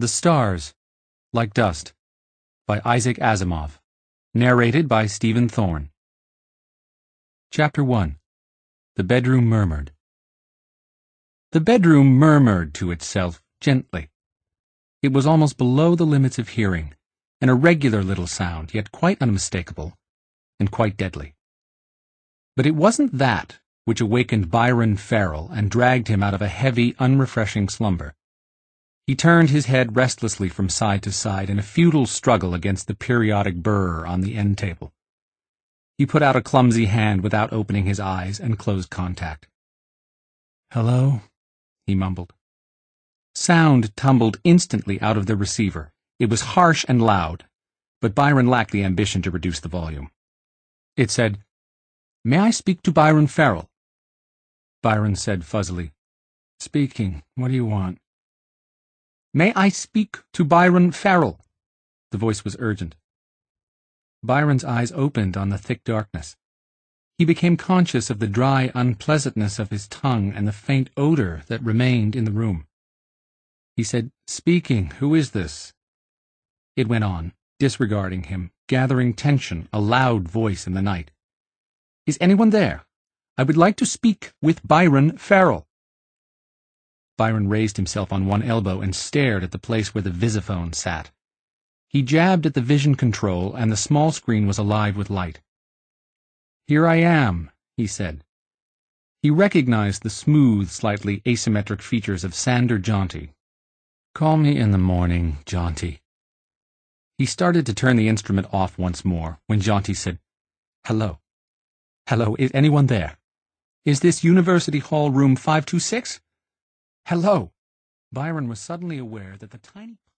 The Stars, Like Dust, by Isaac Asimov. Narrated by Stephen Thorne. Chapter 1. The Bedroom Murmured. The bedroom murmured to itself gently. It was almost below the limits of hearing, an irregular little sound, yet quite unmistakable, and quite deadly. But it wasn't that which awakened Byron Farrell and dragged him out of a heavy, unrefreshing slumber. He turned his head restlessly from side to side in a futile struggle against the periodic burr on the end table. He put out a clumsy hand without opening his eyes and closed contact. "Hello?" he mumbled. Sound tumbled instantly out of the receiver. It was harsh and loud, but Byron lacked the ambition to reduce the volume. It said, "May I speak to Byron Farrell?" Byron said fuzzily, "Speaking. What do you want?" "May I speak to Byron Farrell?" The voice was urgent. Byron's eyes opened on the thick darkness. He became conscious of the dry unpleasantness of his tongue and the faint odor that remained in the room. He said, "Speaking. Who is this?" It went on, disregarding him, gathering tension, a loud voice in the night. "Is anyone there? I would like to speak with Byron Farrell." Byron raised himself on one elbow and stared at the place where the visiphone sat. He jabbed at the vision control, and the small screen was alive with light. "Here I am," he said. He recognized the smooth, slightly asymmetric features of Sander Jaunty. "Call me in the morning, Jaunty." He started to turn the instrument off once more, when Jaunty said, "Hello. Hello, is anyone there? Is this University Hall room 526? Hello." Byron was suddenly aware that the tiny